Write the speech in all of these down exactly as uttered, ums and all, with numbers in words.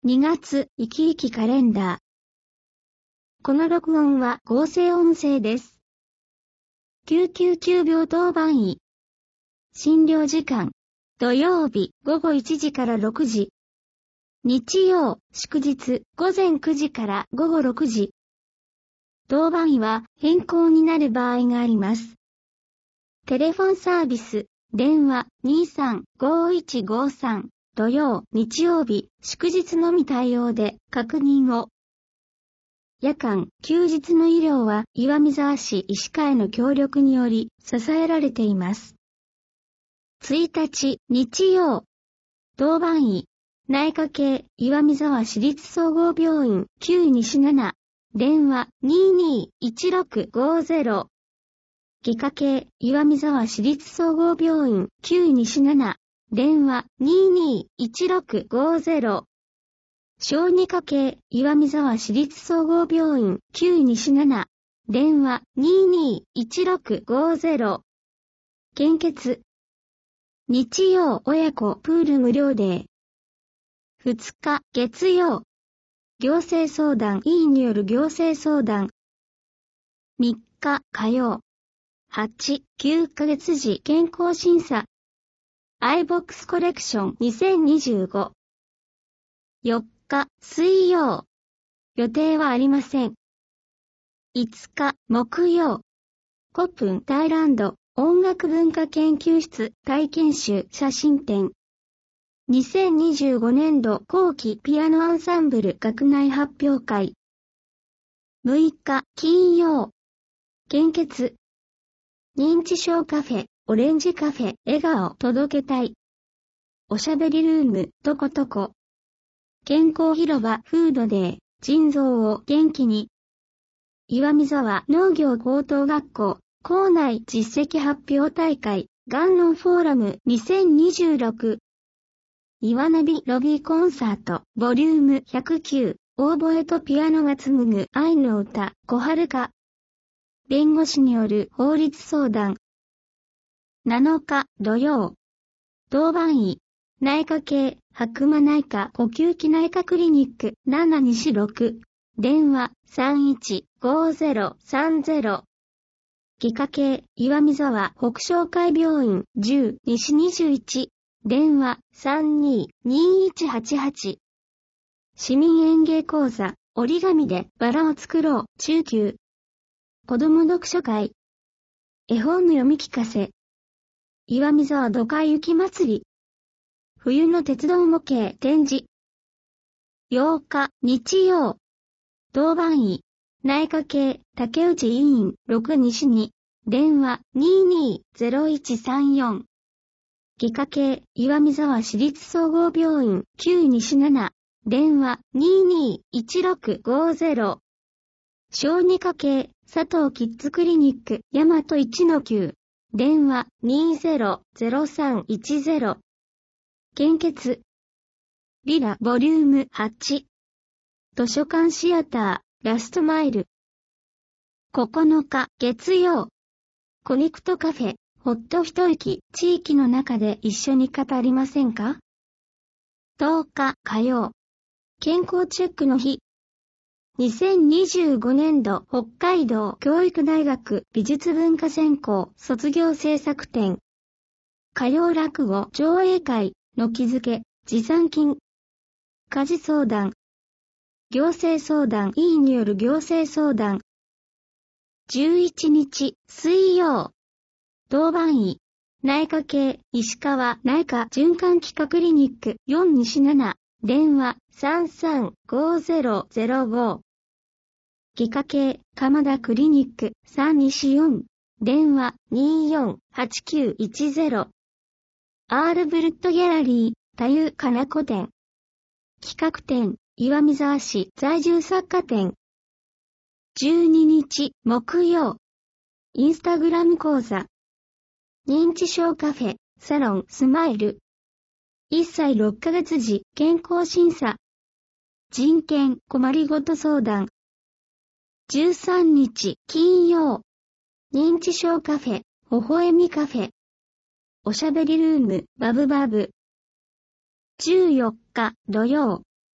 にがつ生き生きカレンダー。この録音は合成音声です。きゅうきゅうきゅう病当番医。診療時間。土曜日ごごいちじからろくじ。日曜、祝日ごぜんくじからごごろくじ。当番医は変更になる場合があります。テレフォンサービス、電話 にさんごいちごさん。土曜、日曜日、祝日のみ対応で確認を。夜間、休日の医療は岩見沢市医師会の協力により支えられています。いちにち、日曜。当番医、内科系岩見沢市立総合病院旧西なな。電話 にーにーいちろくごぜろ。外科系岩見沢市立総合病院旧西なな。電話 にーにーいちろくごぜろ。小児科系岩見沢市立総合病院旧西なな。電話 にーにーいちろくごぜろ。献血。日曜親子プール無料デー。ふつか月曜。行政相談委員による行政相談。みっか火曜。はち、きゅうかげつ時健康審査。アイボックス コレクションにせんにじゅうご。よっか水曜。予定はありません。いつか木曜。コップンタイランド音楽文化研究室体験集写真展。にせんにじゅうごねんど後期ピアノアンサンブル学内発表会。むいか金曜。献血。認知症カフェ。オレンジカフェ、笑顔届けたい。おしゃべりルーム、とことこ。健康広場、フードデー、腎臓を元気に。岩見沢農業高等学校、校内実績発表大会、がんのフォーラムにせんにじゅうろく。岩ナビロビーコンサート、ボリュームひゃくきゅう、オーボエとピアノが紡ぐ愛の歌、小春歌。弁護士による法律相談。なのか土曜。当番医、内科系、白馬内科呼吸器内科クリニックななにしろく。電話さんいちごぜろさんぜろ。外科系、岩見沢北昇会病院じゅう西にじゅういち。電話さんにーにーいちはちはち。市民園芸講座、折り紙でバラを作ろう中級。子ども読書会。絵本の読み聞かせ。岩見沢土海雪まつり。冬の鉄道模型展示。ようか日曜。当番医、内科系竹内委員ろく西に。電話 にーにーぜろいちさんよん。外科系岩見沢市立総合病院旧西なな。電話 にーにーいちろくごぜろ。小児科系佐藤キッズクリニック大和いちのきゅう。電話 にーぜろぜろさんいちぜろ。献血。リラボリュームはち。図書館シアターラストマイル。ここのか月曜。コネクトカフェほっと一息地域の中で一緒に語りませんか？とおか火曜。健康チェックの日。にせんにじゅうごねんど北海道教育大学美術文化専攻卒業制作展。歌謡落語上映会の気づけ持参金。家事相談。行政相談委員による行政相談。じゅういちにち水曜。当番医、内科系石川内科循環器科クリニックよん西なな。電話さんさんごぜろぜろご。外科系、鎌田クリニックさん西よん。電話にーよんはちきゅういちぜろ。アールブルットギャラリー、田湯かな子店。企画展、岩見沢市在住作家展。じゅうににち木曜。インスタグラム講座。認知症カフェ、サロンスマイル。いっさいろっかげつ時健康審査。人権困りごと相談。じゅうさんにち金曜。認知症カフェ、微笑みカフェ。おしゃべりルーム、バブバブ。じゅうよっか土曜。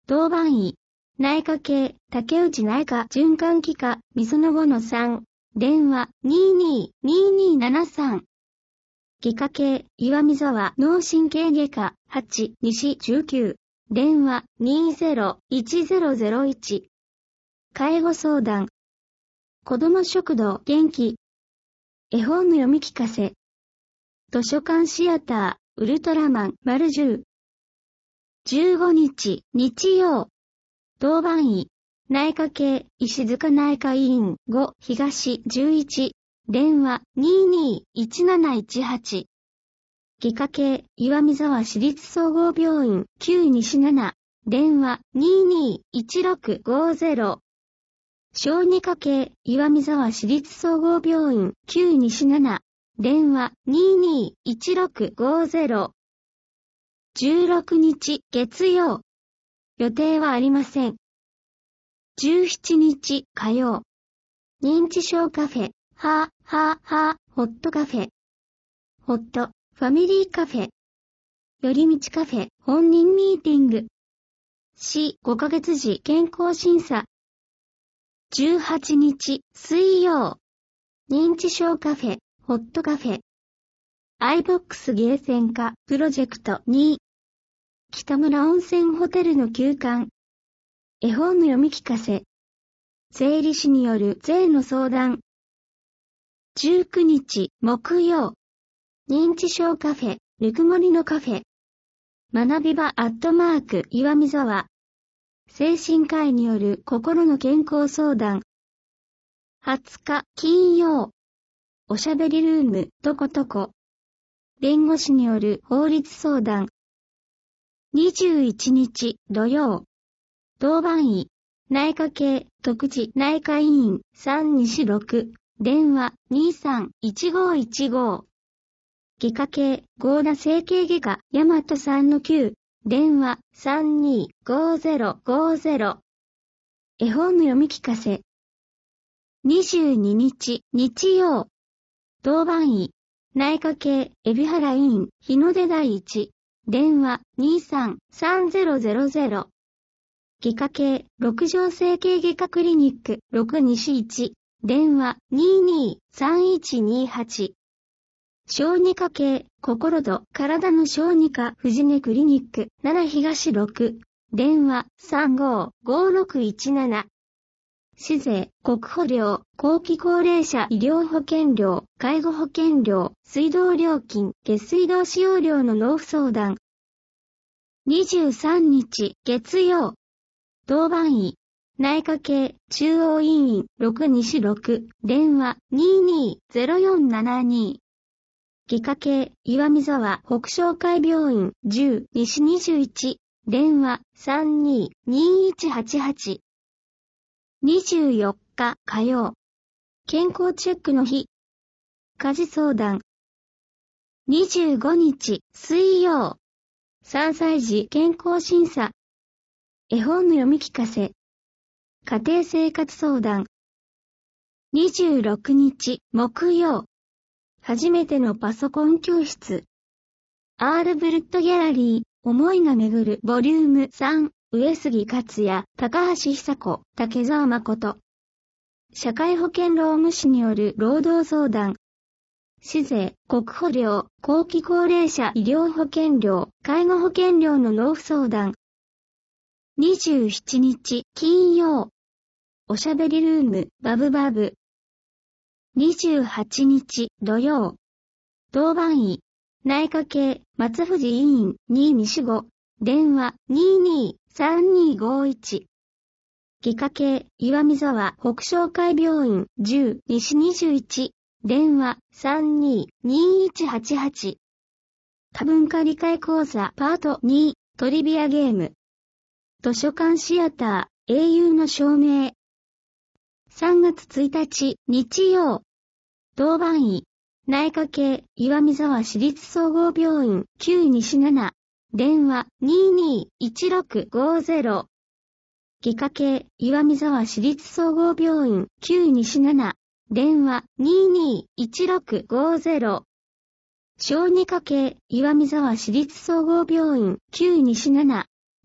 当番医、内科系、竹内内科循環器科、みそのごのさん、電話 にーにーにーにーななさん。外科系、岩見沢脳神経外科はち、西じゅうきゅう、電話 にーぜろいちぜろぜろいち。介護相談。子ども食堂元気。絵本の読み聞かせ。図書館シアター、ウルトラマン丸じゅう。じゅうごにち、日曜。当番医、内科系、石塚内科医院ご、東じゅういち、電話 にーにーいちなないちはち。外科系、岩見沢市立総合病院きゅう西なな、電話 にーにーいちろくごぜろ。小児科系、岩見沢市立総合病院きゅう西なな、電話 にーにーいちろくごぜろ。じゅうろくにち、月曜。予定はありません。じゅうしちにち、火曜。認知症カフェ、はぁ、はぁ、はぁ、ホットカフェ。ホット、ファミリーカフェ。寄り道カフェ、本人ミーティング。し、ごかげつ時健康審査。じゅうはちにち、水曜。認知症カフェ、ホットカフェ。iBox ゲーセン化、プロジェクトに。北村温泉ホテルの休館。絵本の読み聞かせ。税理士による税の相談。じゅうくにち、木曜。認知症カフェ、ぬくもりのカフェ。学び場アットマーク、岩見沢。精神科医による心の健康相談。はつか、金曜。おしゃべりルーム、とことこ。弁護士による法律相談。にじゅういちにち、土曜。当番医、内科系、徳地内科医院さん西ろく、電話 にーさんいちごいちご。外科系、合田整形外科大和さんのきゅう、電話さんにーごぜろごぜろ。絵本の読み聞かせ。にじゅうににち、日曜。当番医、内科系、海老原医院日の出第一、電話 にーさんさんぜろぜろぜろ。外科系、六条整形外科クリニックろく西いち、電話 にーにーさんいちにはち。小児科系、心と体の小児科藤根クリニックなな東ろく、電話さんごーごろくいちなな。市税、国保料、後期高齢者医療保険料、介護保険料、水道料金、下水道使用料の納付相談。にじゅうさんにち、月曜。当番医、内科系、中央医院ろく西ろく、電話 にーにーぜろよんななに。外科系、岩見沢北商会病院じゅう西にじゅういち、電話さんにーにいちはちはち。にじゅうよっか火曜。健康チェックの日。家事相談。にじゅうごにち水曜。さんさい児健康審査。絵本の読み聞かせ。家庭生活相談。にじゅうろくにち木曜。初めてのパソコン教室。アールブルットギャラリー、思いが巡るボリュームさん。上杉克也、高橋久子、竹澤誠。社会保険労務士による労働相談。市税、国保料、後期高齢者医療保険料、介護保険料の納付相談。にじゅうしちにち金曜。おしゃべりルーム、バブバブ。にじゅうはちにち土曜。当番医、内科系、松藤医院に西ご、電話 にーにーさんにーごいち。外科系、岩見沢北商会病院じゅう西にじゅういち、電話さんにーにいちはちはち。多文化理解講座パートに、トリビアゲーム。図書館シアター、英雄の証明。さんがつついたち、日曜。当番医、内科系、岩見沢市立総合病院きゅう西なな、電話 にーにーいちろくごぜろ。外科系、岩見沢市立総合病院きゅう西なな、電話 にーにーいちろくごぜろ。小児科系、岩見沢市立総合病院きゅう西なな、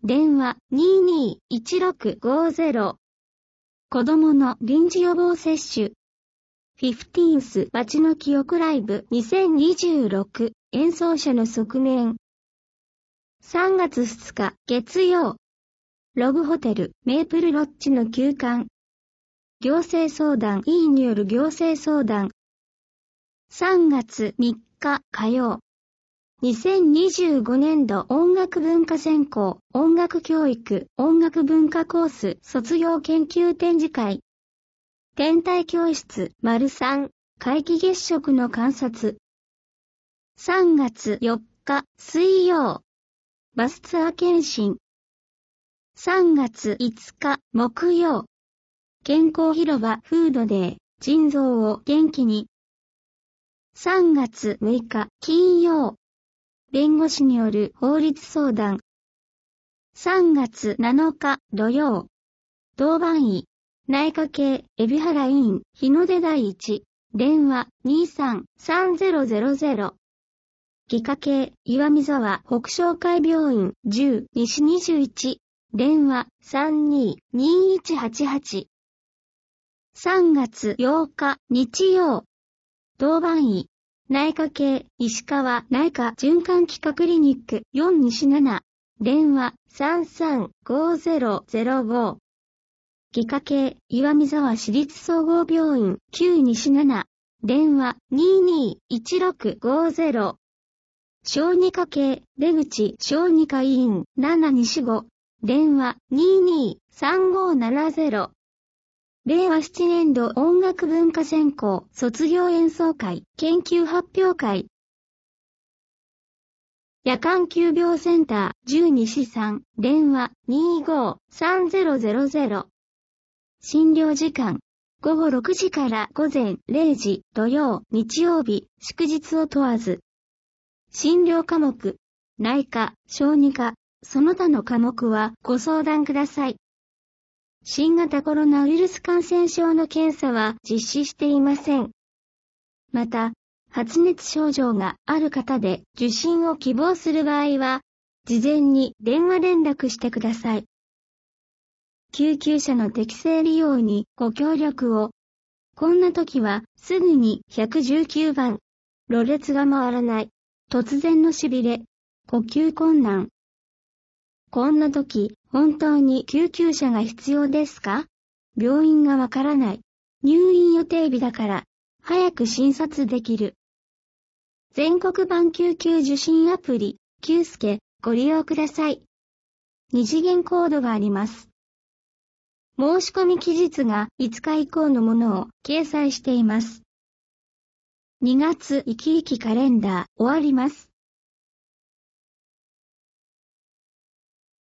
電話 にーにーいちろくごゼロ。子供の臨時予防接種。フィフティーンス街の記憶ライブにせんにじゅうろく演奏者の側面。さんがつふつか月曜。ログホテルメープルロッジの休館。行政相談委員による行政相談。さんがつみっか火曜。にせんにじゅうごねんど音楽文化専攻音楽教育音楽文化コース卒業研究展示会。天体教室 ③ 皆既月食の観察。さんがつよっか水曜。バスツアー検診。さんがついつか木曜。健康広場フードデー、腎臓を元気に。さんがつむいか金曜。弁護士による法律相談。さんがつなのか土曜。当番医。内科系海老原医院日の出第一。電話 にーさんさんゼロゼロゼロ。外科系岩見沢北昇会病院じゅう西にじゅういち。電話 さんにーにーいちはちはち。さんがつようか日曜。当番医。内科系石川内科循環器科クリニックよん西なな。電話 さんさんごゼロゼロご。外科系岩見沢市立総合病院きゅう西なな。電話 にーにーいちろくごゼロ。小児科系出口小児科医院なな西ご。電話 にーにーさんごななゼロ。れいわななねん度音楽文化専攻卒業演奏会研究発表会。夜間急病センターじゅう西さん。電話 にーごさんゼロゼロゼロ。診療時間ごごろくじからごぜんれいじ土曜日曜日祝日を問わず。診療科目内科小児科その他の科目はご相談ください。新型コロナウイルス感染症の検査は実施していません。また、発熱症状がある方で受診を希望する場合は、事前に電話連絡してください。救急車の適正利用にご協力を。こんな時はすぐにいちいちきゅうばん。ろれつが回らない。突然の痺れ。呼吸困難。こんな時、本当に救急車が必要ですか？病院がわからない。入院予定日だから、早く診察できる。全国版救急受診アプリ、救助、ご利用ください。二次元コードがあります。申し込み期日がいつか以降のものを掲載しています。にがつ生き生きカレンダー終わります。